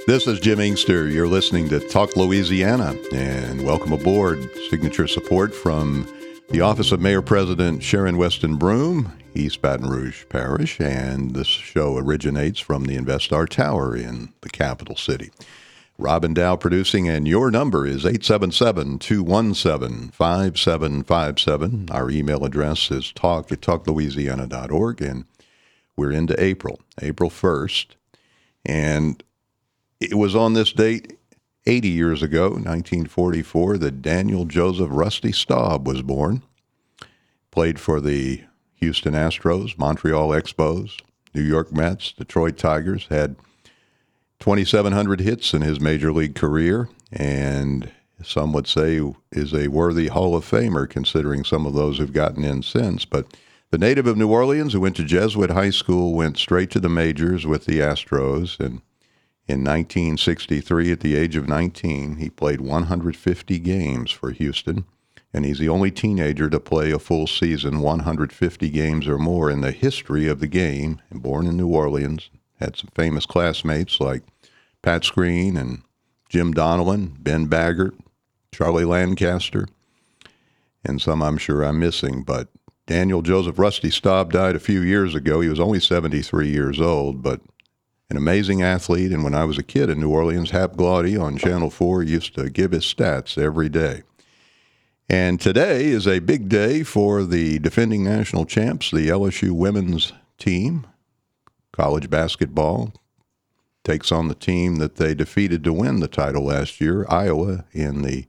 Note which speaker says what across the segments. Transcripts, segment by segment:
Speaker 1: This is Jim Inkster. You're listening to Talk Louisiana, and welcome aboard. Signature support from the Office of Mayor President Sharon Weston Broome, East Baton Rouge Parish, and this show originates from the InvestStar Tower in the capital city. Robin Dow producing, and your number is 877-217-5757. Our email address is talk@talklouisiana.org, and we're into April 1st, and it was on this date 80 years ago, 1944, that Daniel Joseph Rusty Staub was born. Played for the Houston Astros, Montreal Expos, New York Mets, Detroit Tigers, had 2,700 hits in his major league career, and some would say is a worthy Hall of Famer considering some of those who've gotten in since. But the native of New Orleans who went to Jesuit High School went straight to the majors with the Astros, and in 1963, at the age of 19, he played 150 games for Houston, and he's the only teenager to play a full season, 150 games or more in the history of the game. And born in New Orleans, had some famous classmates like Pat Screen and Jim Donelon, Ben Baggert, Charlie Lancaster, and some I'm sure I'm missing. But Daniel Joseph Rusty Staub died a few years ago. He was only 73 years old, but an amazing athlete, and when I was a kid in New Orleans, Hap Glaude on Channel 4 used to give his stats every day. And today is a big day for the defending national champs, the LSU women's team. College basketball takes on the team that they defeated to win the title last year, Iowa, in the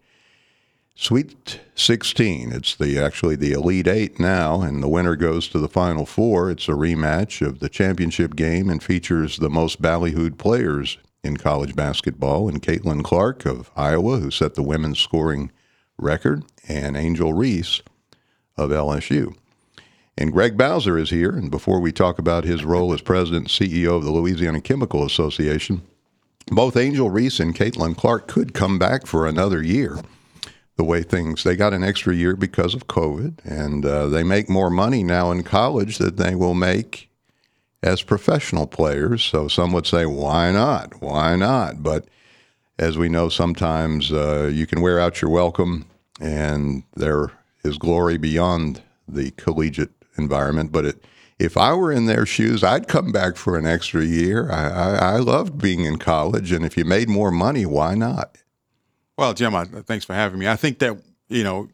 Speaker 1: Sweet 16. It's actually the Elite Eight now, and the winner goes to the Final Four. It's a rematch of the championship game and features the most ballyhooed players in college basketball, and Caitlin Clark of Iowa, who set the women's scoring record, and Angel Reese of LSU. And Greg Bowser is here, and before we talk about his role as president and CEO of the Louisiana Chemical Association, both Angel Reese and Caitlin Clark could come back for another year. The way they got an extra year because of COVID, and they make more money now in college than they will make as professional players. So some would say, why not? Why not? But as we know, sometimes you can wear out your welcome, and there is glory beyond the collegiate environment. But if I were in their shoes, I'd come back for an extra year. I loved being in college, and if you made more money, why not?
Speaker 2: Well, Jim, thanks for having me. I think that, the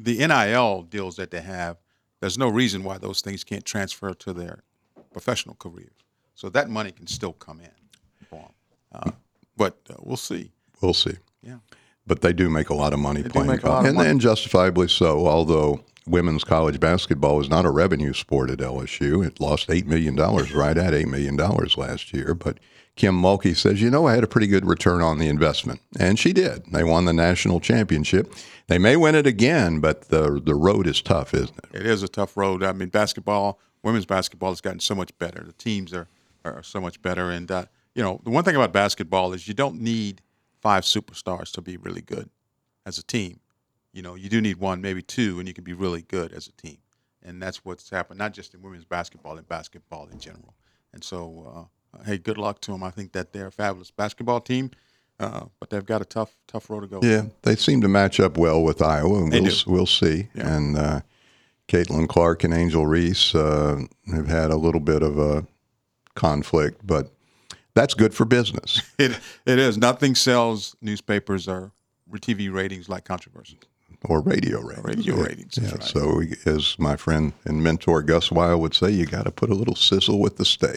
Speaker 2: NIL deals that they have, there's no reason why those things can't transfer to their professional careers. So that money can still come in for them. But we'll see.
Speaker 1: We'll see.
Speaker 2: Yeah.
Speaker 1: But they do make a lot of money playing
Speaker 2: college.
Speaker 1: And justifiably so, although women's college basketball is not a revenue sport at LSU. It lost $8 million, right at $8 million last year. But Kim Mulkey says, I had a pretty good return on the investment. And she did. They won the national championship. They may win it again, but the road is tough, isn't it?
Speaker 2: It is a tough road. I mean, women's basketball has gotten so much better. The teams are so much better. And, the one thing about basketball is you don't need 5 superstars to be really good as a team. You do need 1, maybe 2, and you can be really good as a team. And that's what's happened, not just in women's basketball, in basketball in general. And so, hey, good luck to them. I think that they're a fabulous basketball team, but they've got a tough road to go.
Speaker 1: Yeah, they seem to match up well with Iowa, and we'll see.
Speaker 2: Yeah.
Speaker 1: And Caitlin Clark and Angel Reese have had a little bit of a conflict, but that's good for business.
Speaker 2: It is. Nothing sells newspapers or TV ratings like controversy.
Speaker 1: Or radio ratings.
Speaker 2: Radio ratings.
Speaker 1: Yeah.
Speaker 2: Right.
Speaker 1: So, as my friend and mentor Gus Weil would say, you got to put a little sizzle with the steak.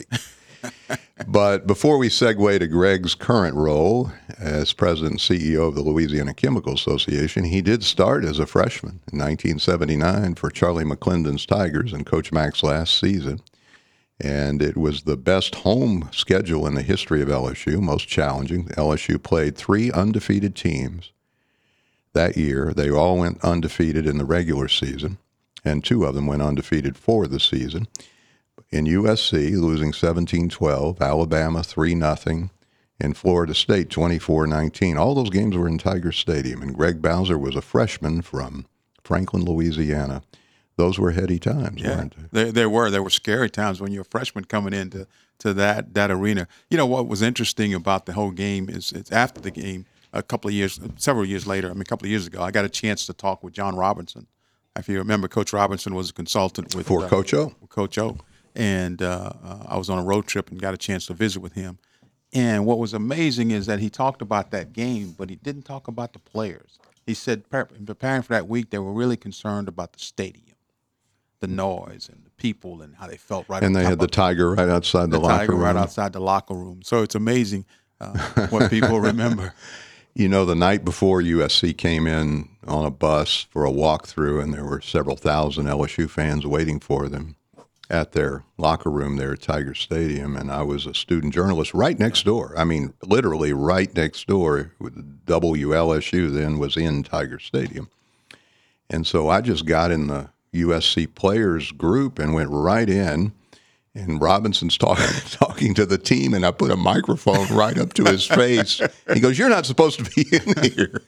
Speaker 1: But before we segue to Greg's current role as president and CEO of the Louisiana Chemical Association, he did start as a freshman in 1979 for Charlie McClendon's Tigers and Coach Mack's last season. And it was the best home schedule in the history of LSU, most challenging. LSU played 3 undefeated teams that year. They all went undefeated in the regular season, and 2 of them went undefeated for the season. In USC, losing 17-12, Alabama 3-0, and Florida State 24-19. All those games were in Tiger Stadium, and Greg Bowser was a freshman from Franklin, Louisiana, those were heady times,
Speaker 2: Yeah,
Speaker 1: weren't they?
Speaker 2: there were scary times when you're a freshman coming into that arena. You know what was interesting about the whole game is it's after the game, several years later. I mean, a couple of years ago, I got a chance to talk with John Robinson. If you remember, Coach Robinson was a consultant with
Speaker 1: For Coach O.
Speaker 2: Coach O, and I was on a road trip and got a chance to visit with him. And what was amazing is that he talked about that game, but he didn't talk about the players. He said, in preparing for that week, they were really concerned about the stadium, the noise, and the people, and how they felt right.
Speaker 1: And they had the tiger right outside the locker room.
Speaker 2: Right outside the locker room. So it's amazing what people remember.
Speaker 1: You know, the night before USC came in on a bus for a walkthrough, and there were several thousand LSU fans waiting for them at their locker room there at Tiger Stadium, and I was a student journalist right next door. I mean, literally right next door. WLSU then was in Tiger Stadium. And so I just got in the USC players group and went right in, and Robinson's talking to the team, and I put a microphone right up to his face. He goes, "You're not supposed to be in here."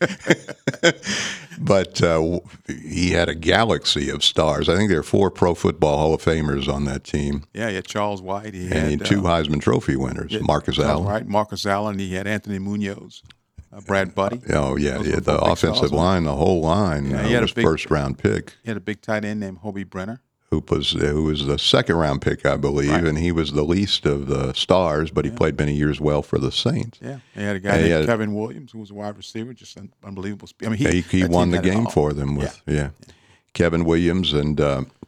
Speaker 1: But he had a galaxy of stars. I think there are 4 Pro Football Hall of Famers on that team.
Speaker 2: Yeah, he had Charles White. He
Speaker 1: had 2 Heisman Trophy winners, Marcus Allen.
Speaker 2: Right, Marcus Allen. He had Anthony Munoz, Brad Buddy.
Speaker 1: Oh, yeah, the offensive line, the whole line
Speaker 2: he had
Speaker 1: was first-round pick.
Speaker 2: He had a big tight end named Hobie Brenner.
Speaker 1: Who was the second-round pick, I believe,
Speaker 2: right.
Speaker 1: And he was the least of the stars, but he played many years well for the Saints.
Speaker 2: Yeah, he had a guy named Kevin Williams, who was a wide receiver, just an unbelievable. I mean,
Speaker 1: he won the game for them with Kevin Williams, and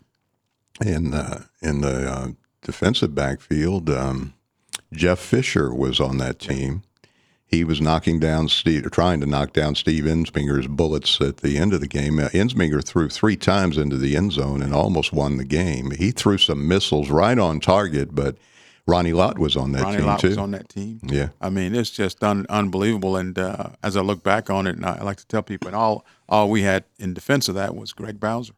Speaker 1: in the defensive backfield, Jeff Fisher was on that team. He was trying to knock down Steve Ensminger's bullets at the end of the game. Ensminger threw 3 times into the end zone and almost won the game. He threw some missiles right on target, but Ronnie Lott was on that team, too.
Speaker 2: Ronnie Lott was on that team.
Speaker 1: Yeah.
Speaker 2: I mean, it's just unbelievable. And as I look back on it, and I like to tell people, and all we had in defense of that was Greg Bowser.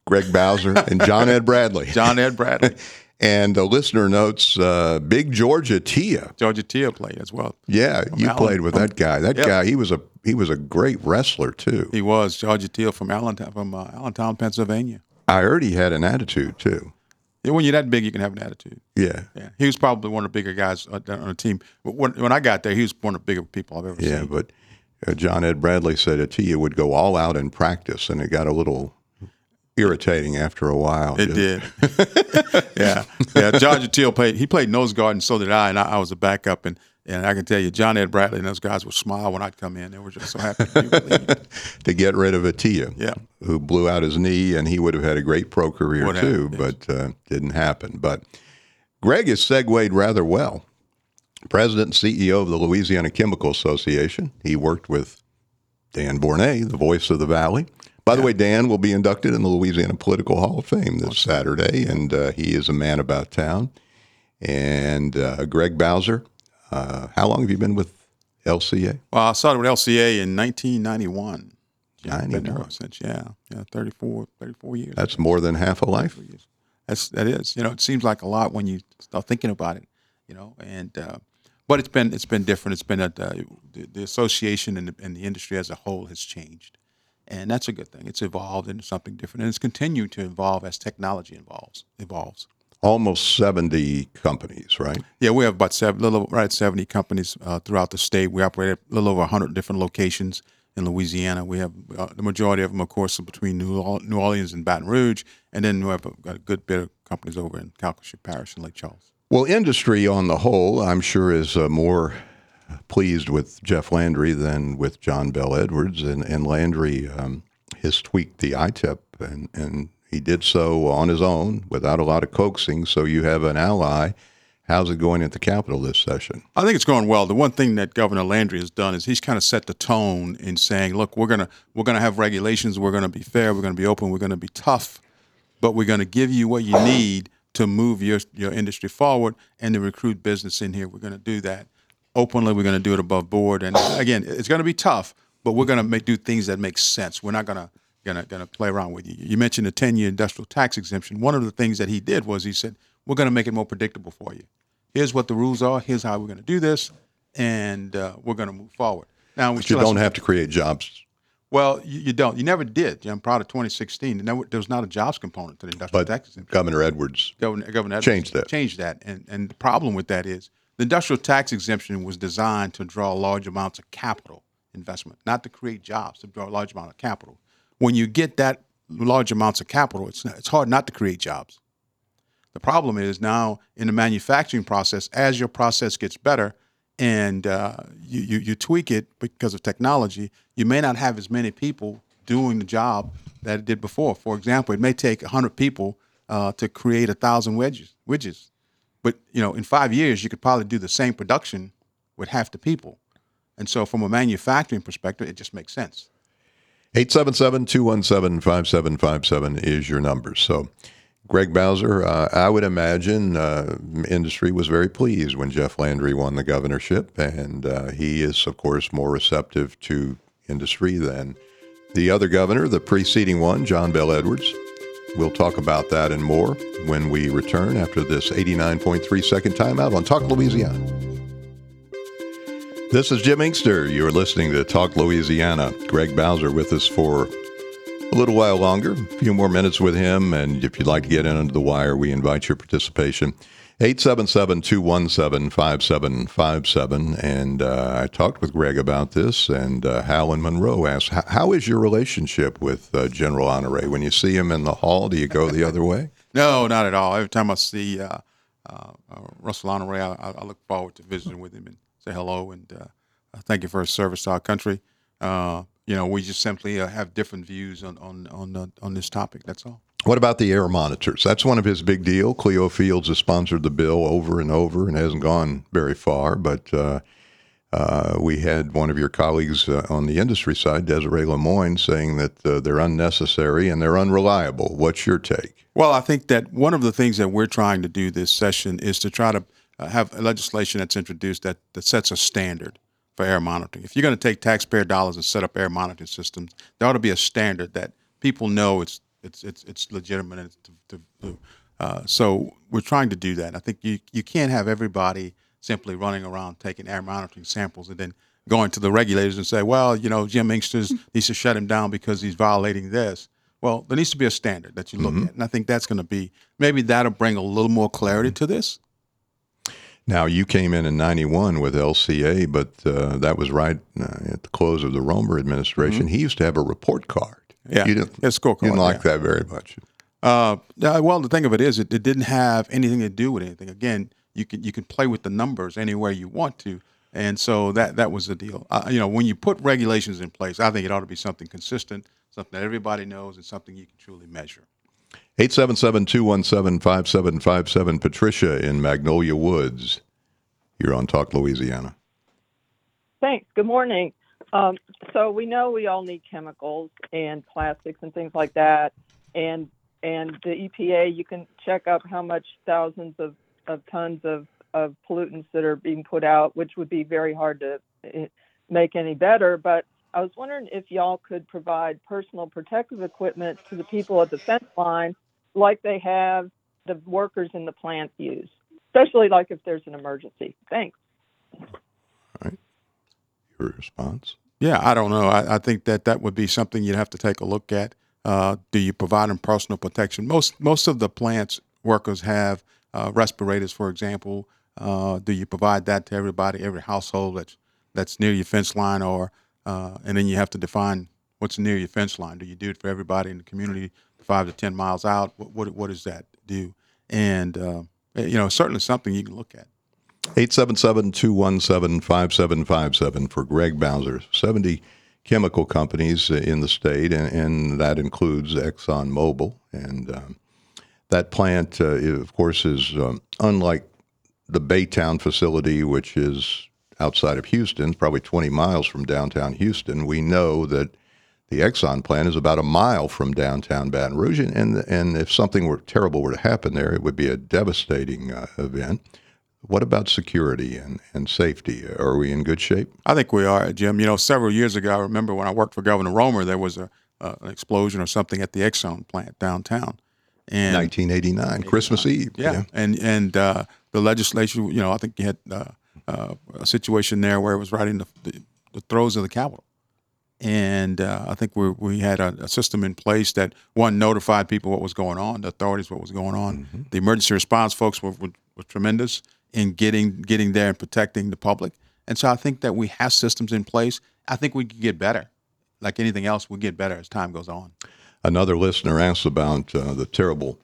Speaker 1: And John Ed Bradley.
Speaker 2: John Ed Bradley.
Speaker 1: And the listener notes, Big Georgia Tia.
Speaker 2: Georgia Tia played as well.
Speaker 1: Yeah, you played with that guy. That guy, he was a great wrestler too.
Speaker 2: He was. Georgia Tia from Allentown, Pennsylvania.
Speaker 1: I heard he had an attitude too.
Speaker 2: Yeah, when you're that big, you can have an attitude.
Speaker 1: Yeah.
Speaker 2: He was probably one of the bigger guys on the team. When I got there, he was one of the bigger people I've ever seen.
Speaker 1: Yeah, but John Ed Bradley said Tia would go all out in practice, and it got a little irritating after a while.
Speaker 2: It did. Yeah. Georgia Tia played nose guard, and so did I. And I was a backup, and I can tell you, John Ed Bradley and those guys would smile when I'd come in. They were just so happy to be relieved.
Speaker 1: To get rid of Tia, who blew out his knee, and he would have had a great pro career too, but didn't happen. But Greg has segued rather well. President and CEO of the Louisiana Chemical Association. He worked with Dan Bornay, the voice of the Valley. By the way, Dan will be inducted in the Louisiana Political Hall of Fame this Saturday, and he is a man about town. And Greg Bowser, how long have you been with LCA?
Speaker 2: Well, I started with LCA in 1991.
Speaker 1: 91.
Speaker 2: Since 34 years.
Speaker 1: That's more than half a life.
Speaker 2: That is. It seems like a lot when you start thinking about it. And but it's been different. It's been the association and the industry as a whole has changed. And that's a good thing. It's evolved into something different, and it's continued to evolve as technology evolves.
Speaker 1: Almost 70 companies, right?
Speaker 2: Yeah, we have about 70 companies throughout the state. We operate at a little over 100 different locations in Louisiana. We have the majority of them, of course, are between New Orleans and Baton Rouge, and then we have a good bit of companies over in Calcasieu Parish and Lake Charles.
Speaker 1: Well, industry on the whole, I'm sure, is more pleased with Jeff Landry than with John Bell Edwards, and Landry has tweaked the ITEP, and he did so on his own without a lot of coaxing. So you have an ally. How's it going at the Capitol this session?
Speaker 2: I think it's going well. The one thing that Governor Landry has done is he's kind of set the tone in saying, look, we're gonna have regulations. We're gonna be fair. We're gonna be open. We're gonna be tough, but we're gonna give you what you need to move your industry forward and to recruit business in here. We're gonna do that openly. We're going to do it above board, and again, it's going to be tough, but we're going to do things that make sense. We're not going to play around with you. You mentioned the 10-year industrial tax exemption. One of the things that he did was he said, we're going to make it more predictable for you. Here's what the rules are. Here's how we're going to do this, and we're going to move forward. Now,
Speaker 1: but you don't have to create jobs
Speaker 2: Well, you don't. You never did. I'm proud of 2016. There was not a jobs component to the industrial
Speaker 1: But
Speaker 2: tax exemption.
Speaker 1: Governor Edwards
Speaker 2: Governor Edwards
Speaker 1: changed that.
Speaker 2: changed that. And the problem with that is the industrial tax exemption was designed to draw large amounts of capital investment, not to create jobs, to draw a large amount of capital. When you get that large amounts of capital, it's hard not to create jobs. The problem is now in the manufacturing process, as your process gets better and you tweak it because of technology, you may not have as many people doing the job that it did before. For example, it may take 100 people to create 1,000 widgets. But, in 5 years, you could probably do the same production with half the people. And so from a manufacturing perspective, it just makes sense.
Speaker 1: 877-217-5757 is your number. So, Greg Bowser, I would imagine industry was very pleased when Jeff Landry won the governorship, and he is, of course, more receptive to industry than the other governor, the preceding one, John Bel Edwards. We'll talk about that and more when we return after this 89.3 second timeout on Talk Louisiana. This is Jim Inkster. You're listening to Talk Louisiana. Greg Bowser with us for a little while longer, a few more minutes with him. And if you'd like to get in under the wire, we invite your participation. 877-217-5757. And I talked with Greg about this, and Hal in Monroe asked, how is your relationship with General Honore? When you see him in the hall, do you go the other way?
Speaker 2: No, not at all. Every time I see Russell Honore, I look forward to visiting with him and say hello and thank you for his service to our country. We just simply have different views on this topic. That's all.
Speaker 1: What about the air monitors? That's one of his big deal. Cleo Fields has sponsored the bill over and over and hasn't gone very far. But we had one of your colleagues on the industry side, Desiree Lemoyne, saying that they're unnecessary and they're unreliable. What's your take?
Speaker 2: Well, I think that one of the things that we're trying to do this session is to try to have legislation that's introduced that sets a standard for air monitoring. If you're going to take taxpayer dollars and set up air monitoring systems, there ought to be a standard that people know it's legitimate. So we're trying to do that. I think you can't have everybody simply running around taking air monitoring samples and then going to the regulators and say, well, Jim Inkster needs to shut him down because he's violating this. Well, there needs to be a standard that you look at. And I think that's going to be, maybe that'll bring a little more clarity to this.
Speaker 1: Now, you came in 91 with LCA, but that was right at the close of the Romer administration. He used to have a report card.
Speaker 2: Yeah,
Speaker 1: you didn't like that very much.
Speaker 2: Well, the thing of it is, it didn't have anything to do with anything. Again, you can play with the numbers anywhere you want to, and so that was the deal. When you put regulations in place, I think it ought to be something consistent, something that everybody knows, and something you can truly measure. 877-217-5757. Patricia in Magnolia Woods. You're on Talk Louisiana.
Speaker 3: Thanks. Good morning. So we know we all need chemicals and plastics and things like that. And the EPA, you can check up how much thousands of tons of pollutants that are being put out, which would be very hard to make any better. But I was wondering if y'all could provide personal protective equipment to the people at the fence line like they have the workers in the plants use, especially like if there's an emergency. Thanks.
Speaker 1: All right. Your response?
Speaker 2: Yeah, I don't know. I think that would be something you'd have to take a look at. Do you provide them personal protection? Most of the plants workers have respirators, for example. Do you provide that to everybody, every household that's near your fence line, or and then you have to define what's near your fence line? Do you do it for everybody in the community 5 to 10 miles out? What does that do? And certainly something you can look at.
Speaker 1: 877-217-5757 for Greg Bowser. 70 chemical companies in the state, and that includes ExxonMobil. And that plant, of course, is unlike the Baytown facility, which is outside of Houston, probably 20 miles from downtown Houston. We know that the Exxon plant is about a mile from downtown Baton Rouge, and if something terrible were to happen there, it would be a devastating event. What about security and safety? Are we in good shape?
Speaker 2: I think we are, Jim. Several years ago, I remember when I worked for Governor Romer, there was an explosion or something at the Exxon plant downtown. And
Speaker 1: 1989, Christmas Eve.
Speaker 2: Yeah. And the legislation, I think you had a situation there where it was right in the throes of the Capitol. And I think we had a system in place that, one, notified people what was going on, the authorities what was going on. The emergency response folks were tremendous in getting there and protecting the public. And so I think that we have systems in place. I think we can get better. Like anything else, we'll get better as time goes on.
Speaker 1: Another listener asked about the terrible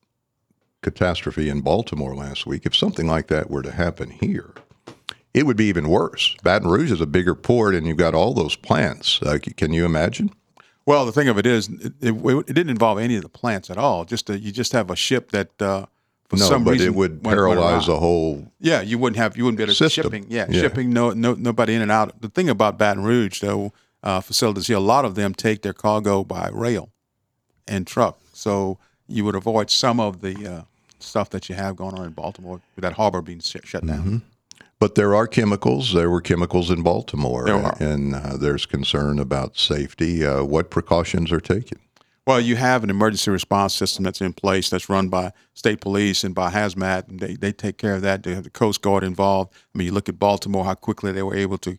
Speaker 1: catastrophe in Baltimore last week. If something like that were to happen here, it would be even worse. Baton Rouge is a bigger port, and you've got all those plants. Can you imagine?
Speaker 2: Well, the thing of it is, it didn't involve any of the plants at all. You just have a ship that for some reason
Speaker 1: it would
Speaker 2: went
Speaker 1: paralyze
Speaker 2: around.
Speaker 1: the whole.
Speaker 2: Yeah, you wouldn't be able to
Speaker 1: system.
Speaker 2: shipping. Yeah, shipping. Nobody in and out. The thing about Baton Rouge, though, facilities here, a lot of them take their cargo by rail and truck, so you would avoid some of the stuff that you have going on in Baltimore with that harbor being shut down.
Speaker 1: But there are chemicals. There were chemicals in Baltimore,
Speaker 2: There are.
Speaker 1: and there's concern about safety. What precautions are taken?
Speaker 2: Well, you have an emergency response system that's in place that's run by state police and by hazmat, and they take care of that. They have the Coast Guard involved. I mean, you look at Baltimore, how quickly they were able to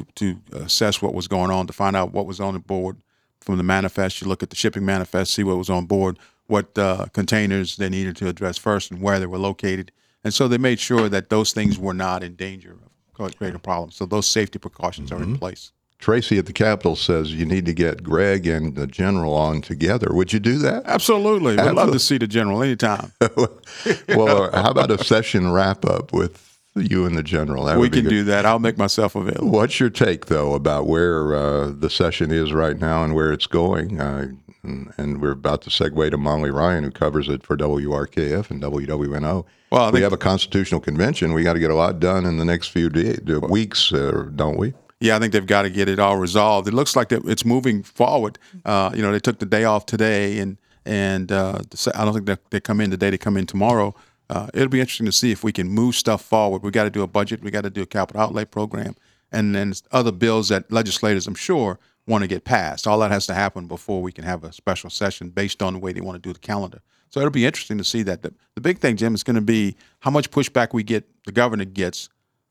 Speaker 2: assess what was going on, to find out what was on the board from the manifest. You look at the shipping manifest, see what was on board, what containers they needed to address first, and where they were located. And so they made sure that those things were not in danger of creating problems. So those safety precautions are in place.
Speaker 1: Tracy at the Capitol says you need to get Greg and the general on together. Would you do that?
Speaker 2: Absolutely. We'd love to see the general anytime.
Speaker 1: Well, how about a session wrap up with you and the general? That
Speaker 2: We
Speaker 1: would be
Speaker 2: can
Speaker 1: good.
Speaker 2: do that. I'll make myself available.
Speaker 1: What's your take, though, about where the session is right now and where it's going? And we're about to segue to Molly Ryan, who covers it for WRKF and WWNO.
Speaker 2: Well, I
Speaker 1: we
Speaker 2: think-
Speaker 1: have a constitutional convention. We got to get a lot done in the next few weeks, don't we?
Speaker 2: Yeah, I think they've got to get it all resolved. It looks like it's moving forward. They took the day off today, and I don't think that they come in today. They come in tomorrow. It'll be interesting to see if we can move stuff forward. We got to do a budget. We got to do a capital outlay program, and then other bills that legislators, I'm sure, want to get passed. All that has to happen before we can have a special session based on the way they want to do the calendar. So it'll be interesting to see that. The big thing, Jim, is going to be how much pushback the governor gets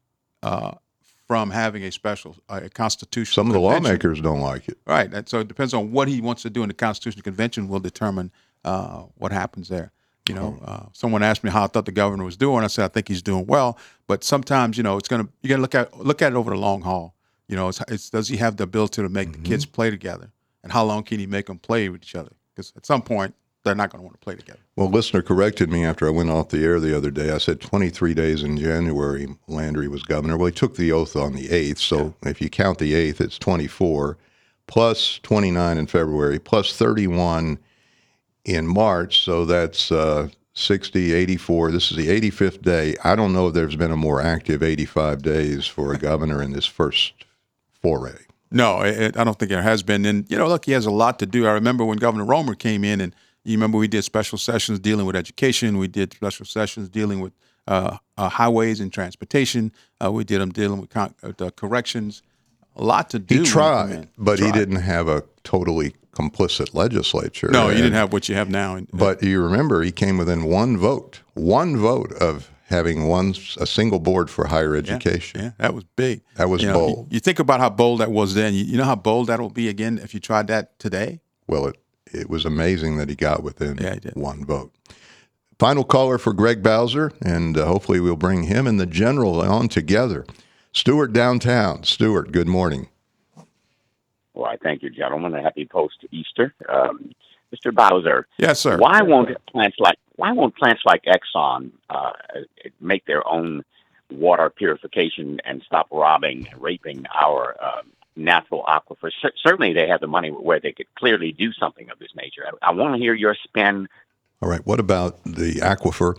Speaker 2: from having a constitutional
Speaker 1: Some of the
Speaker 2: convention.
Speaker 1: lawmakers don't like it.
Speaker 2: Right. And so it depends on what he wants to do in the Constitutional Convention will determine what happens there. Someone asked me how I thought the governor was doing. I said, I think he's doing well. But sometimes, you got to look at it over the long haul. Does he have the ability to make the kids play together? And how long can he make them play with each other? Because at some point, they're not going to want to play together.
Speaker 1: Well, listener corrected me after I went off the air the other day. I said 23 days in January Landry was governor. Well, he took the oath on the 8th, so if you count the 8th, it's 24, plus 29 in February, plus 31 in March, so that's 60, 84. This is the 85th day. I don't know if there's been a more active 85 days for a governor in this first foray.
Speaker 2: No, I don't think there has been. And, look, he has a lot to do. I remember when Governor Romer came in, and you remember we did special sessions dealing with education. We did special sessions dealing with highways and transportation. We did them dealing with corrections. A lot to do.
Speaker 1: He tried, but he didn't have a totally complicit legislature.
Speaker 2: No, you didn't have what you have now.
Speaker 1: But you remember he came within one vote of having a single board for higher education.
Speaker 2: Yeah, that was big.
Speaker 1: That was bold.
Speaker 2: You think about how bold that was then. You know how bold that will be again if you tried that today?
Speaker 1: Well, it was amazing that he got within
Speaker 2: he did.
Speaker 1: one vote. Final caller for Greg Bowser, and hopefully we'll bring him and the general on together. Stuart downtown. Stuart, good morning.
Speaker 4: Well, I thank you, gentlemen. A happy post-Easter. Mr. Bowser.
Speaker 2: Yes, sir.
Speaker 4: Why won't plants like Exxon make their own water purification and stop robbing and raping our natural aquifers? Certainly, they have the money where they could clearly do something of this nature. I want to hear your spin.
Speaker 1: All right. What about the aquifer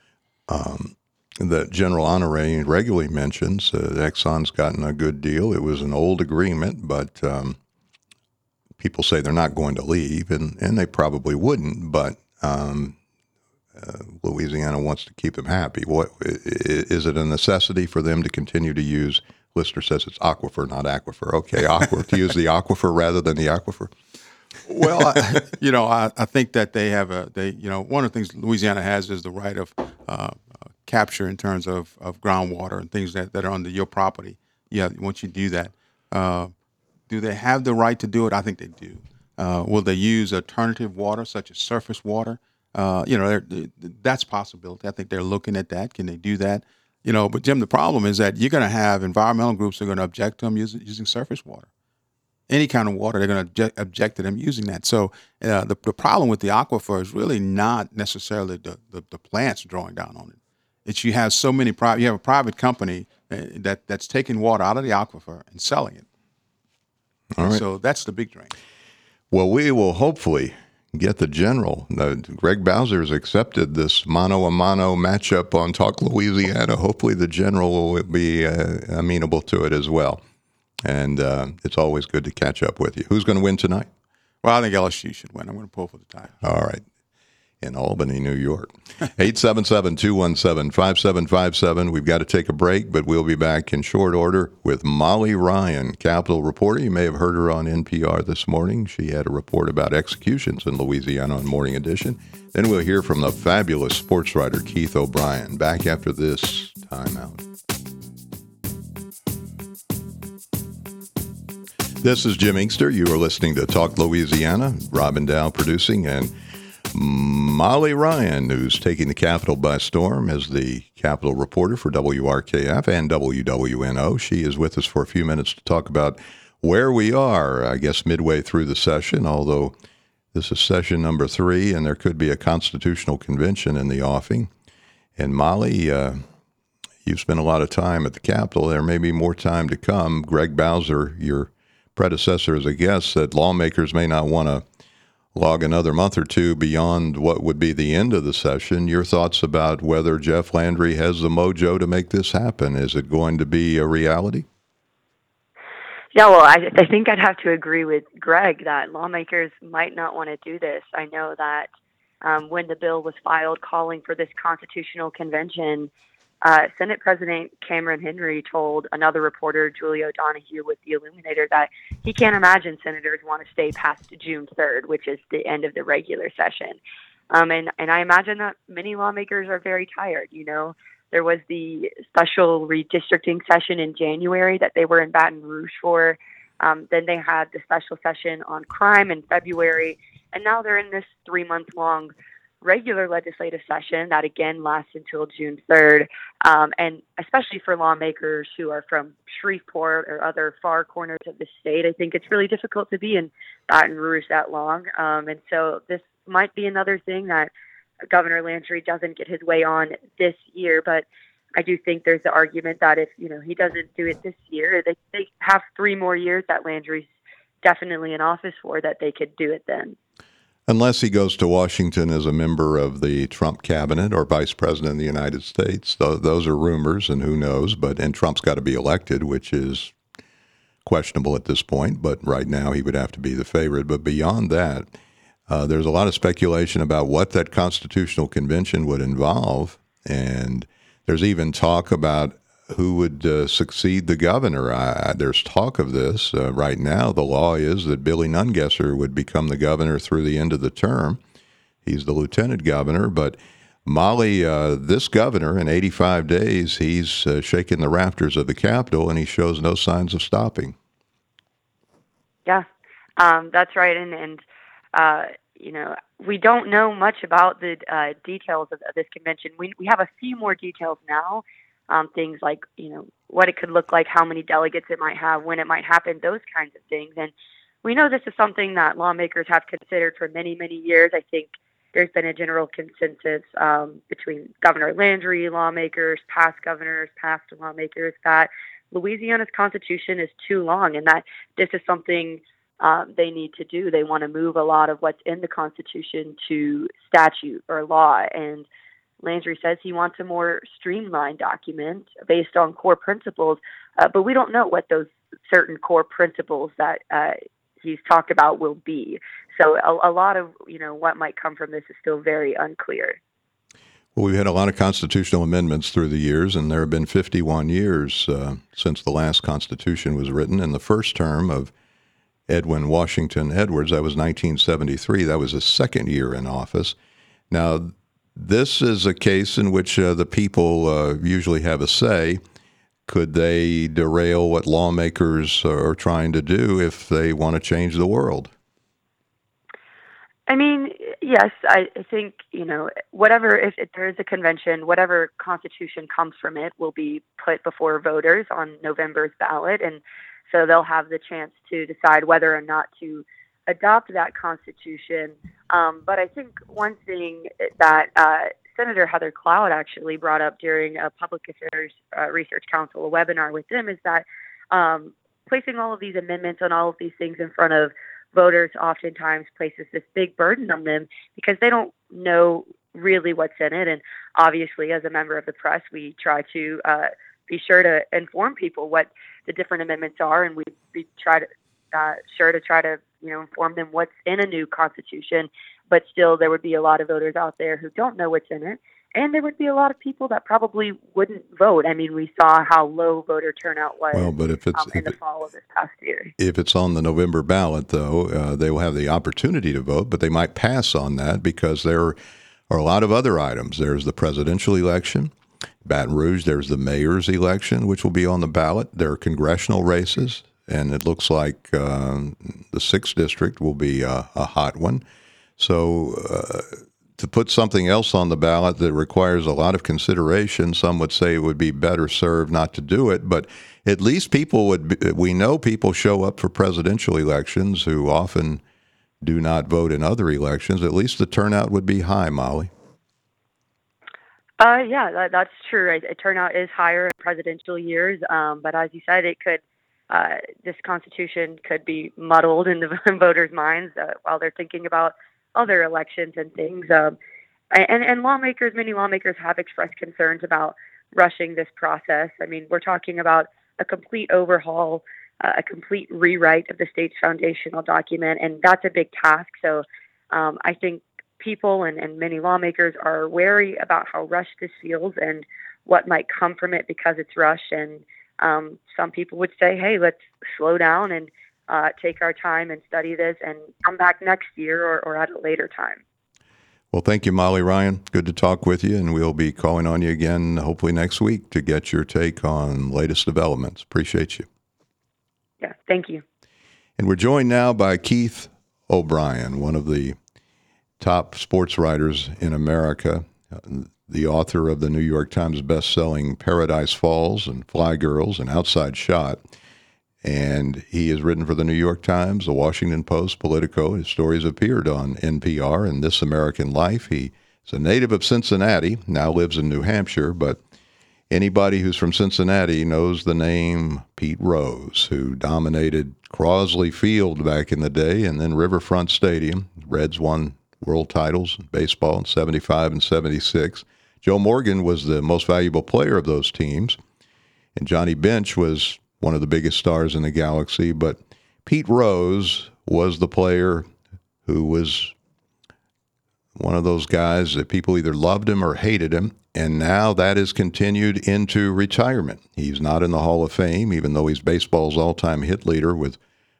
Speaker 1: that General Honore regularly mentions? Exxon's gotten a good deal. It was an old agreement, but people say they're not going to leave, and they probably wouldn't, but Louisiana wants to keep them happy. What is it a necessity for them to continue to use? Listener says it's aquifer, not aquifer. Okay, to use the aquifer rather than the aquifer.
Speaker 2: Well, I think that they have one of the things Louisiana has is the right of capture in terms of groundwater and things that are under your property. Yeah, once you do that. Do they have the right to do it? I think they do. Will they use alternative water, such as surface water? That's a possibility. I think they're looking at that. Can they do that? But Jim, the problem is that you're going to have environmental groups that are going to object to them using surface water. Any kind of water, they're going to object to them using that. So the problem with the aquifer is really not necessarily the plants drawing down on it. It's you have so many you have a private company that's taking water out of the aquifer and selling it.
Speaker 1: All right.
Speaker 2: So that's the big drain.
Speaker 1: Well, we will hopefully get the general. Greg Bowser has accepted this mano-a-mano matchup on Talk Louisiana. Hopefully the general will be amenable to it as well. And it's always good to catch up with you. Who's going to win tonight?
Speaker 2: Well, I think LSU should win. I'm going to pull for the Tigers.
Speaker 1: All right. In Albany, New York. 877-217-5757. We've got to take a break, but we'll be back in short order with Molly Ryan, Capitol reporter. You may have heard her on NPR this morning. She had a report about executions in Louisiana on Morning Edition. Then we'll hear from the fabulous sports writer Keith O'Brien. Back after this timeout. This is Jim Inkster. You are listening to Talk Louisiana. Robin Dow producing, and Molly Ryan, who's taking the Capitol by storm as the Capitol reporter for WRKF and WWNO. She is with us for a few minutes to talk about where we are, I guess, midway through the session, although this is session number 3, and there could be a constitutional convention in the offing. And Molly, you've spent a lot of time at the Capitol. There may be more time to come. Greg Bowser, your predecessor as a guest, said lawmakers may not want to log another month or two beyond what would be the end of the session. Your thoughts about whether Jeff Landry has the mojo to make this happen? Is it going to be a reality?
Speaker 5: Yeah, well, I think I'd have to agree with Greg that lawmakers might not want to do this. I know that when the bill was filed calling for this constitutional convention, Senate President Cameron Henry told another reporter, Julie O'Donoghue with the Illuminator, that he can't imagine senators want to stay past June 3rd, which is the end of the regular session. And I imagine that many lawmakers are very tired. There was the special redistricting session in January that they were in Baton Rouge for. Then they had the special session on crime in February. And now they're in this 3-month-long regular legislative session that again lasts until June 3rd. And especially for lawmakers who are from Shreveport or other far corners of the state, I think it's really difficult to be in Baton Rouge that long. And so this might be another thing that Governor Landry doesn't get his way on this year. But I do think there's the argument that if, he doesn't do it this year, they have 3 more years that Landry's definitely in office for, that they could do it then.
Speaker 1: Unless he goes to Washington as a member of the Trump cabinet or vice president of the United States. Those are rumors, and who knows. And Trump's got to be elected, which is questionable at this point. But right now he would have to be the favorite. But beyond that, there's a lot of speculation about what that constitutional convention would involve. And there's even talk about who would succeed the governor. There's talk of this. Right now, the law is that Billy Nungesser would become the governor through the end of the term. He's the lieutenant governor. But Molly, this governor, in 85 days, he's shaken the rafters of the Capitol, and he shows no signs of stopping.
Speaker 5: Yeah, that's right. And we don't know much about the details of this convention. We have a few more details now. Things like, what it could look like, how many delegates it might have, when it might happen, those kinds of things. And we know this is something that lawmakers have considered for many, many years. I think there's been a general consensus between Governor Landry, lawmakers, past governors, past lawmakers, that Louisiana's constitution is too long and that this is something they need to do. They want to move a lot of what's in the Constitution to statute or law. And Landry says he wants a more streamlined document based on core principles, but we don't know what those certain core principles that he's talked about will be. So a lot of, what might come from this is still very unclear.
Speaker 1: Well, we've had a lot of constitutional amendments through the years, and there have been 51 years since the last Constitution was written. In the first term of Edwin Washington Edwards, that was 1973. That was his second year in office. Now, this is a case in which the people usually have a say. could they derail what lawmakers are trying to do if they want to change the world?
Speaker 5: I mean, yes, I think, whatever, if there is a convention, whatever constitution comes from it will be put before voters on November's ballot. And so they'll have the chance to decide whether or not to adopt that constitution. But I think one thing that Senator Heather Cloud actually brought up during a Public Affairs Research Council, a webinar with them, is that placing all of these amendments on all of these things in front of voters oftentimes places this big burden on them because they don't know really what's in it. And obviously, as a member of the press, we try to be sure to inform people what the different amendments are, and we try to inform them what's in a new constitution. But still, there would be a lot of voters out there who don't know what's in it. And there would be a lot of people that probably wouldn't vote. I mean, we saw how low voter turnout was in the fall of this past year.
Speaker 1: If it's on the November ballot, though, they will have the opportunity to vote, but they might pass on that because there are a lot of other items. There's the presidential election. Baton Rouge, there's the mayor's election, which will be on the ballot. There are congressional races, and it looks like the 6th District will be a hot one. So to put something else on the ballot that requires a lot of consideration, some would say it would be better served not to do it, but at least we know people show up for presidential elections who often do not vote in other elections. At least the turnout would be high, Molly.
Speaker 5: Yeah, that's true. Turnout is higher in presidential years, but as you said, this Constitution could be muddled in the voters' minds while they're thinking about other elections and things. And many lawmakers have expressed concerns about rushing this process. I mean, we're talking about a complete overhaul, a complete rewrite of the state's foundational document, and that's a big task. So I think people and many lawmakers are wary about how rushed this feels and what might come from it because it's rushed. And some people would say, hey, let's slow down and take our time and study this and come back next year or at a later time.
Speaker 1: Well, thank you, Molly Ryan. Good to talk with you, and we'll be calling on you again hopefully next week to get your take on latest developments. Appreciate you.
Speaker 5: Yeah, thank you.
Speaker 1: And we're joined now by Keith O'Brien, one of the top sports writers in America, the author of the New York Times best-selling Paradise Falls and Fly Girls and Outside Shot. And he has written for the New York Times, the Washington Post, Politico. His stories appeared on NPR and This American Life. He is a native of Cincinnati, now lives in New Hampshire, but anybody who's from Cincinnati knows the name Pete Rose, who dominated Crosley Field back in the day and then Riverfront Stadium. Reds won world titles in baseball in 75 and 76. Joe Morgan was the most valuable player of those teams, and Johnny Bench was one of the biggest stars in the galaxy, but Pete Rose was the player who was one of those guys that people either loved him or hated him, and now that has continued into retirement. He's not in the Hall of Fame, even though he's baseball's all-time hit leader with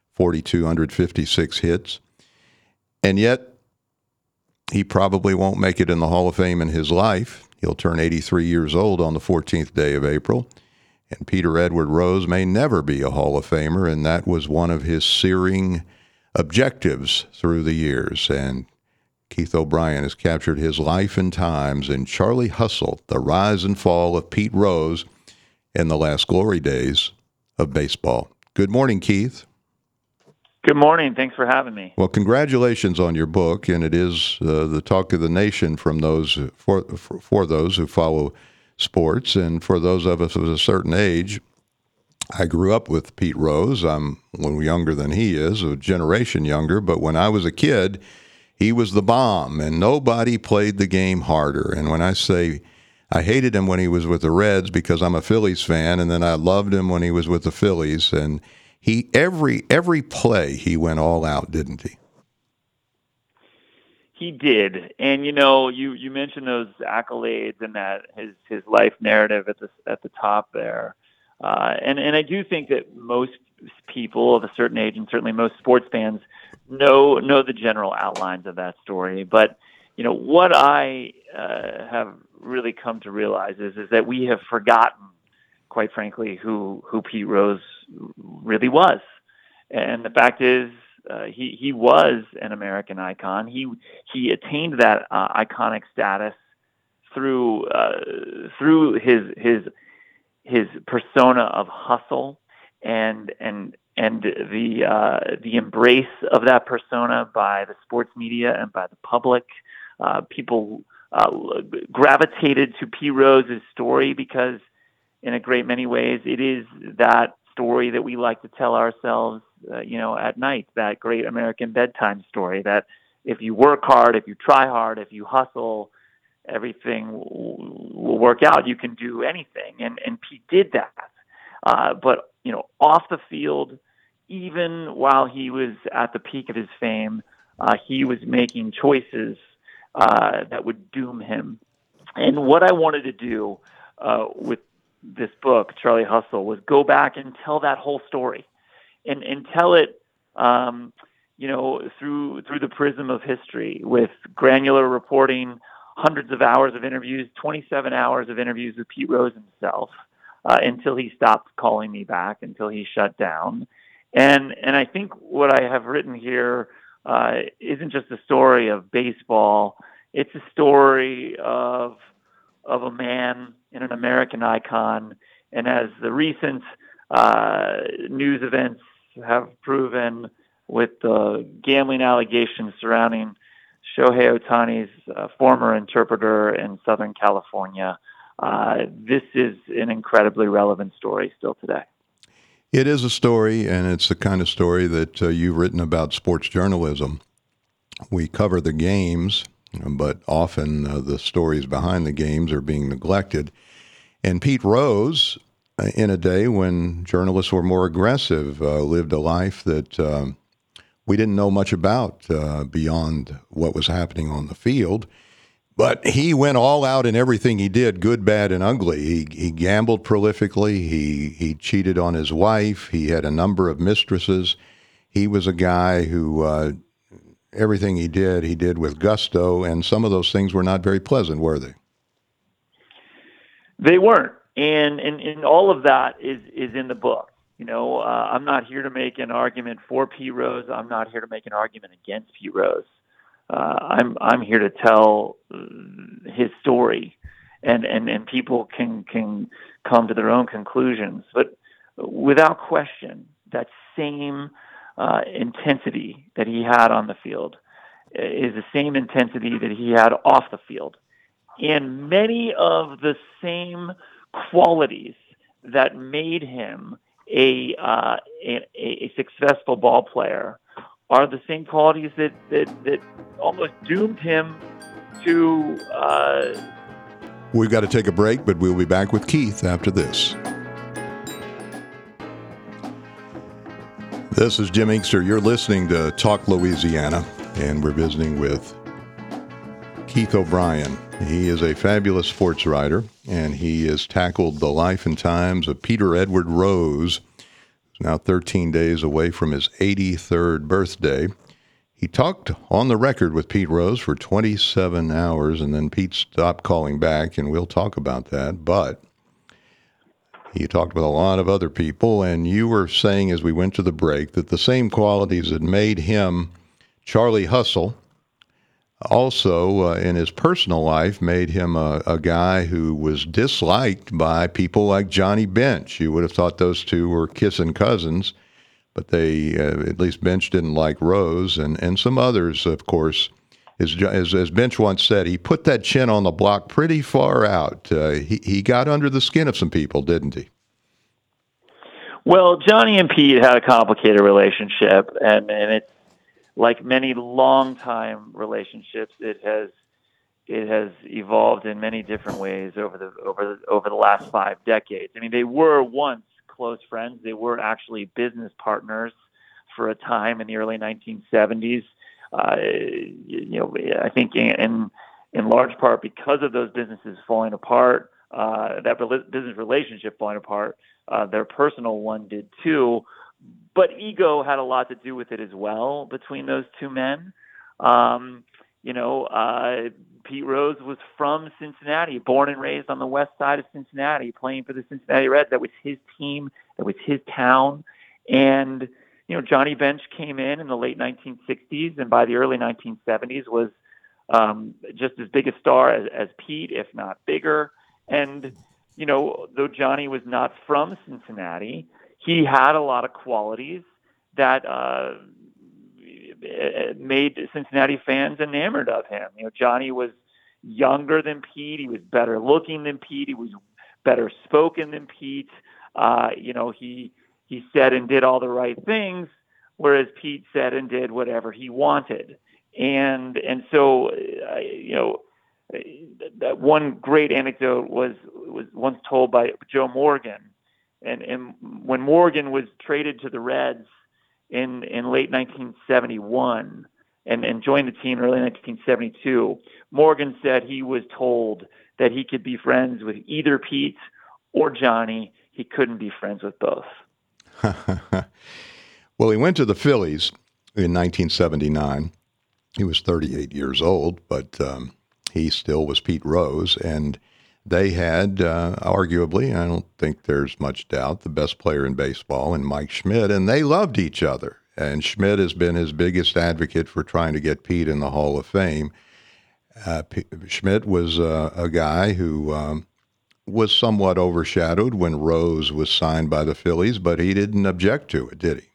Speaker 1: 4,256 hits, and yet he probably won't make it in the Hall of Fame in his life. He'll turn 83 years old on the 14th day of April. And Peter Edward Rose may never be a Hall of Famer, and that was one of his searing objectives through the years. And Keith O'Brien has captured his life and times in Charlie Hustle, The Rise and Fall of Pete Rose in the Last Glory Days of Baseball. Good morning, Keith.
Speaker 6: Good morning. Thanks for having me.
Speaker 1: Well, congratulations on your book, and it is the talk of the nation from those for those who follow sports, and for those of us of a certain age. I grew up with Pete Rose. I'm a little younger than he is, a generation younger, but when I was a kid, he was the bomb, and nobody played the game harder. And when I say I hated him when he was with the Reds because I'm a Phillies fan, and then I loved him when he was with the Phillies, and every play he went all out, didn't he?
Speaker 6: He did, and you mentioned those accolades and that his life narrative at the top there, and I do think that most people of a certain age, and certainly most sports fans, know the general outlines of that story. But what I have really come to realize is that we have forgotten quite frankly, who Pete Rose really was. And the fact is, he was an American icon. He attained that iconic status through his persona of hustle and the embrace of that persona by the sports media and by the public. People gravitated to Pete Rose's story because, in a great many ways, it is that story that we like to tell ourselves, at night. That great American bedtime story. That if you work hard, if you try hard, if you hustle, everything will work out. You can do anything, and Pete did that. But off the field, even while he was at the peak of his fame, he was making choices that would doom him. And what I wanted to do with this book, Charlie Hustle, was go back and tell that whole story, and tell it, through the prism of history, with granular reporting, hundreds of hours of interviews, 27 hours of interviews with Pete Rose himself, until he stopped calling me back, until he shut down. And I think what I have written here isn't just a story of baseball. It's a story of a man and an American icon. And as the recent news events have proven, with the gambling allegations surrounding Shohei Ohtani's former interpreter in Southern California, this is an incredibly relevant story still today.
Speaker 1: It is a story, and it's the kind of story that you've written about sports journalism. We cover the games, but often the stories behind the games are being neglected. And Pete Rose, in a day when journalists were more aggressive, lived a life that we didn't know much about beyond what was happening on the field. But he went all out in everything he did, good, bad, and ugly. He gambled prolifically. He cheated on his wife. He had a number of mistresses. He was a guy who everything he did with gusto, and some of those things were not very pleasant, were they?
Speaker 6: They weren't, and all of that is in the book. I'm not here to make an argument for Pete Rose. I'm not here to make an argument against Pete Rose. I'm here to tell his story, and people can come to their own conclusions. But without question, that same intensity that he had on the field is the same intensity that he had off the field, and many of the same qualities that made him a successful ball player are the same qualities that almost doomed him to...
Speaker 1: We've got to take a break, but we'll be back with Keith after this. This is Jim Inkster. You're listening to Talk Louisiana, and we're visiting with Keith O'Brien. He is a fabulous sports writer, and he has tackled the life and times of Peter Edward Rose, who's now 13 days away from his 83rd birthday. He talked on the record with Pete Rose for 27 hours, and then Pete stopped calling back, and we'll talk about that. But he talked with a lot of other people, and you were saying as we went to the break that the same qualities that made him Charlie Hustle also, in his personal life, made him a guy who was disliked by people like Johnny Bench. You would have thought those two were kissing cousins, but they, at least Bench didn't like Rose, and some others, of course. As Bench once said, he put that chin on the block pretty far out. He got under the skin of some people, didn't he?
Speaker 6: Well, Johnny and Pete had a complicated relationship, and it's like many long-time relationships. It has evolved in many different ways over the last 5 decades. I mean, they were once close friends. They were actually business partners for a time in the early 1970s. I think in large part because of those businesses falling apart, that business relationship falling apart, their personal one did too. But ego had a lot to do with it as well between those two men. Pete Rose was from Cincinnati, born and raised on the west side of Cincinnati, playing for the Cincinnati Reds. That was his team. That was his town. And, Johnny Bench came in the late 1960s, and by the early 1970s was just as big a star as Pete, if not bigger. And, though Johnny was not from Cincinnati, he had a lot of qualities that made Cincinnati fans enamored of him. Johnny was younger than Pete. He was better looking than Pete. He was better spoken than Pete. He said and did all the right things, whereas Pete said and did whatever he wanted. And so, that one great anecdote was once told by Joe Morgan. And when Morgan was traded to the Reds in late 1971 and joined the team in early 1972, Morgan said he was told that he could be friends with either Pete or Johnny. He couldn't be friends with both.
Speaker 1: Well, he went to the Phillies in 1979. He was 38 years old, but he still was Pete Rose, and they had, arguably, I don't think there's much doubt, the best player in baseball in Mike Schmidt, and they loved each other. And Schmidt has been his biggest advocate for trying to get Pete in the Hall of Fame. Schmidt was a guy who was somewhat overshadowed when Rose was signed by the Phillies, but he didn't object to it, did he?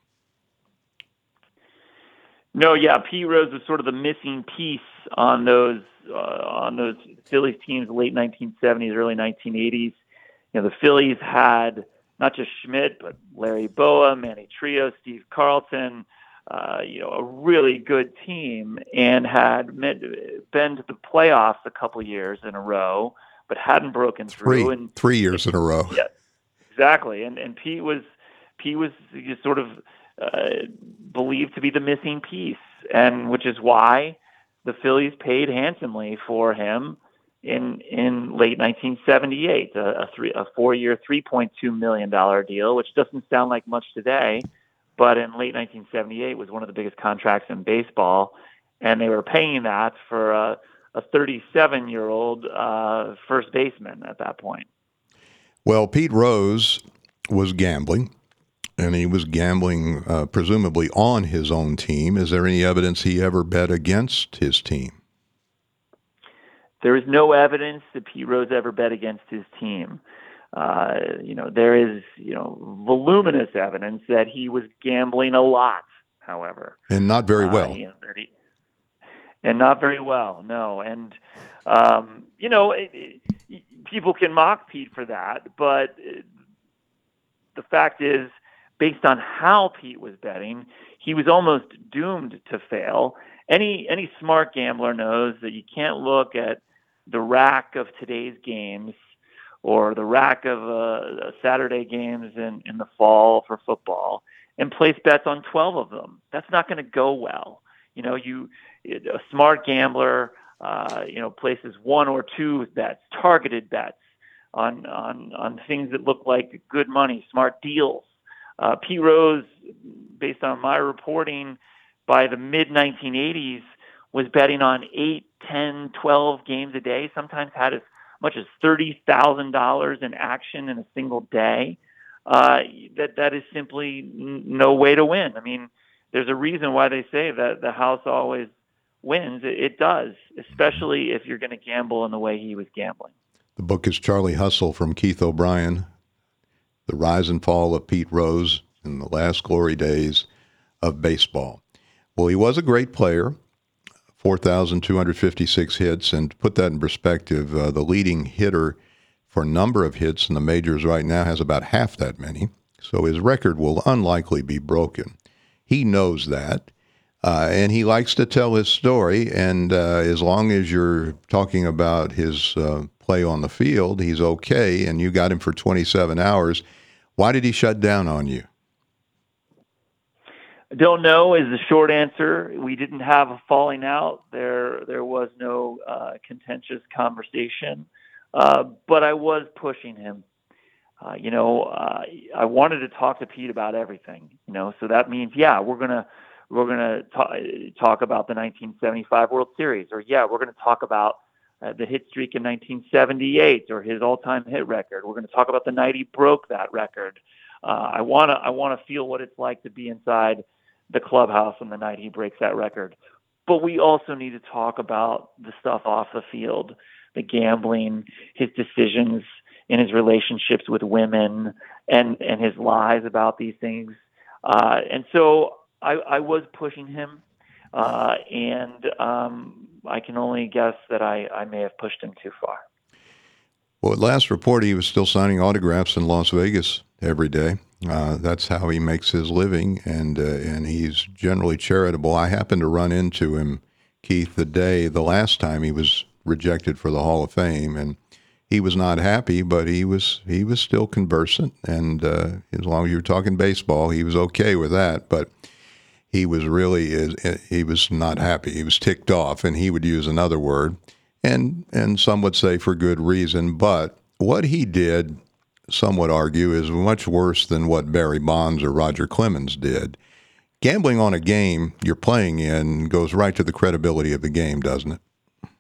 Speaker 6: No, yeah, Pete Rose was sort of the missing piece on those Phillies teams, late 1970s, early 1980s. The Phillies had not just Schmidt, but Larry Boa, Manny Trio, Steve Carlton, a really good team, and had been to the playoffs a couple years in a row, but hadn't broken through.
Speaker 1: 3 years in a row.
Speaker 6: Yeah, exactly. And Pete was just sort of believed to be the missing piece, and which is why the Phillies paid handsomely for him in late 1978, a 4-year, $3.2 million deal, which doesn't sound like much today, but in late 1978 was one of the biggest contracts in baseball, and they were paying that for a 37-year-old first baseman at that point.
Speaker 1: Well, Pete Rose was gambling, and he was gambling presumably on his own team. Is there any evidence he ever bet against his team?
Speaker 6: There is no evidence that Pete Rose ever bet against his team. There is, voluminous evidence that he was gambling a lot, however.
Speaker 1: And not very well.
Speaker 6: And not very well, no. And, people can mock Pete for that, but the fact is, based on how Pete was betting, he was almost doomed to fail. Any smart gambler knows that you can't look at the rack of today's games or the rack of Saturday games in the fall for football and place bets on 12 of them. That's not going to go well. A smart gambler, places one or two bets, targeted bets on things that look like good money, smart deals. Pete Rose, based on my reporting, by the mid-1980s, was betting on 8, 10, 12 games a day, sometimes had as much as $30,000 in action in a single day. That is simply no way to win. I mean, there's a reason why they say that the house always wins. It does, especially if you're going to gamble in the way he was gambling.
Speaker 1: The book is Charlie Hustle from Keith O'Brien, The Rise and Fall of Pete Rose in the Last Glory Days of Baseball. Well, he was a great player, 4,256 hits, and to put that in perspective, the leading hitter for number of hits in the majors right now has about half that many, so his record will unlikely be broken. He knows that, and he likes to tell his story, and as long as you're talking about his play on the field, he's okay, and you got him for 27 hours. Why did he shut down on you?
Speaker 6: I don't know is the short answer. We didn't have a falling out. There was no contentious conversation, but I was pushing him. I wanted to talk to Pete about everything. So that means, we're we're going to talk about the 1975 World Series, or we're going to talk about the hit streak in 1978 or his all-time hit record. We're going to talk about the night he broke that record. I want to feel what it's like to be inside the clubhouse on the night he breaks that record. But we also need to talk about the stuff off the field, the gambling, his decisions in his relationships with women, and his lies about these things. And so I was pushing him, and I can only guess that I may have pushed him too far.
Speaker 1: Well, at last report, he was still signing autographs in Las Vegas every day. That's how he makes his living, and he's generally charitable. I happened to run into him, Keith, the last time he was rejected for the Hall of Fame, and he was not happy, but he was still conversant, and as long as you were talking baseball, he was okay with that. But he was not happy. He was ticked off, and he would use another word, and some would say for good reason. But what he did, some would argue, is much worse than what Barry Bonds or Roger Clemens did. Gambling on a game you're playing in goes right to the credibility of the game, doesn't it?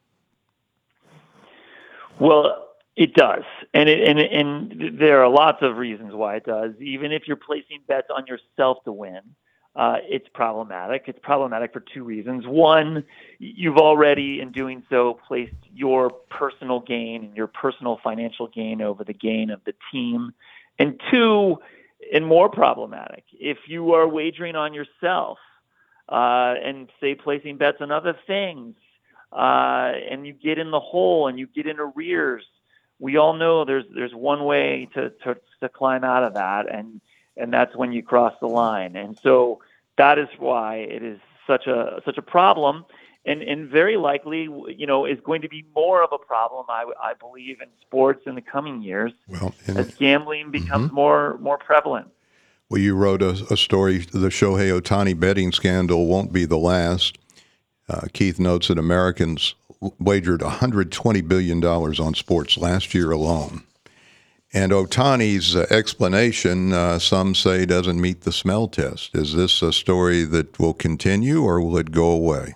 Speaker 6: Well, it does, and there are lots of reasons why it does. Even if you're placing bets on yourself to win, it's problematic. It's problematic for two reasons. One, you've already, in doing so, placed your personal gain and your personal financial gain over the gain of the team. And two, and more problematic, if you are wagering on yourself and, say, placing bets on other things, and you get in the hole and you get in arrears, we all know there's one way to climb out of that, and that's when you cross the line. And so that is why it is such a problem, and very likely, is going to be more of a problem, I believe, in sports in the coming years, as gambling becomes more prevalent.
Speaker 1: Well, you wrote a story, the Shohei Ohtani betting scandal won't be the last. Keith notes that Americans wagered $120 billion on sports last year alone. And Ohtani's explanation, some say, doesn't meet the smell test. Is this a story that will continue, or will it go away?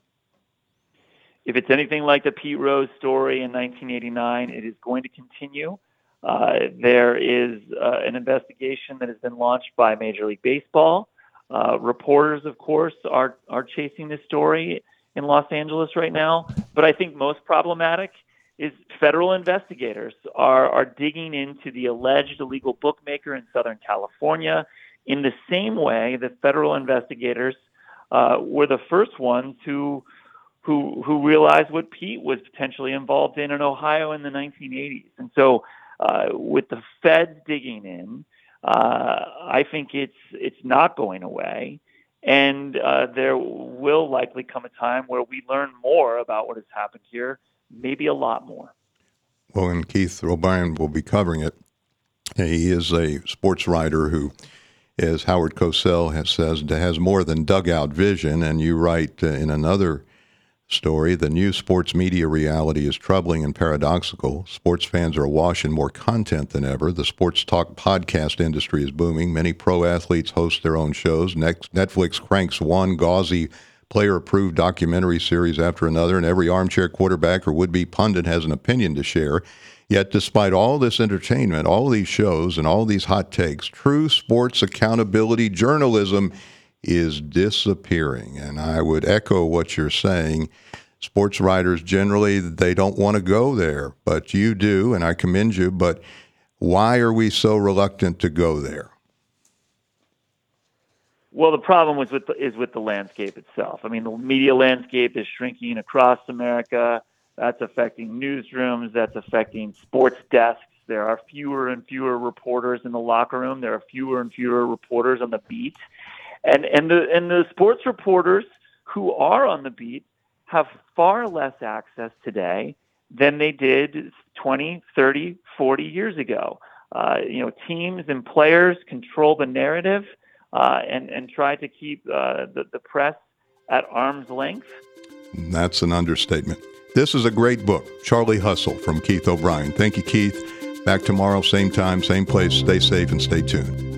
Speaker 6: If it's anything like the Pete Rose story in 1989, it is going to continue. There is an investigation that has been launched by Major League Baseball. Reporters, of course, are chasing this story in Los Angeles right now. But I think most problematic is federal investigators are digging into the alleged illegal bookmaker in Southern California in the same way that federal investigators were the first ones who realized what Pete was potentially involved in Ohio in the 1980s. And so with the feds digging in, I think it's not going away. And there will likely come a time where we learn more about what has happened here, maybe a lot more.
Speaker 1: Well, and Keith O'Brien will be covering it. He is a sports writer who, as Howard Cosell has more than dugout vision. And you write in another story, the new sports media reality is troubling and paradoxical. Sports fans are awash in more content than ever. The sports talk podcast industry is booming. Many pro athletes host their own shows. Netflix cranks one gauzy player-approved documentary series after another, and every armchair quarterback or would-be pundit has an opinion to share. Yet despite all this entertainment, all these shows, and all these hot takes, true sports accountability journalism is disappearing. And I would echo what you're saying. Sports writers generally, they don't want to go there, but you do, and I commend you. But why are we so reluctant to go there?
Speaker 6: Well, the problem is with the landscape itself. I mean, the media landscape is shrinking across America. That's affecting newsrooms. That's affecting sports desks. There are fewer and fewer reporters in the locker room. There are fewer and fewer reporters on the beat. And the sports reporters who are on the beat have far less access today than they did 20, 30, 40 years ago. Teams and players control the narrative and try to keep the press at arm's length.
Speaker 1: That's an understatement. This is a great book, Charlie Hustle, from Keith O'Brien. Thank you, Keith. Back tomorrow, same time, same place. Stay safe and stay tuned.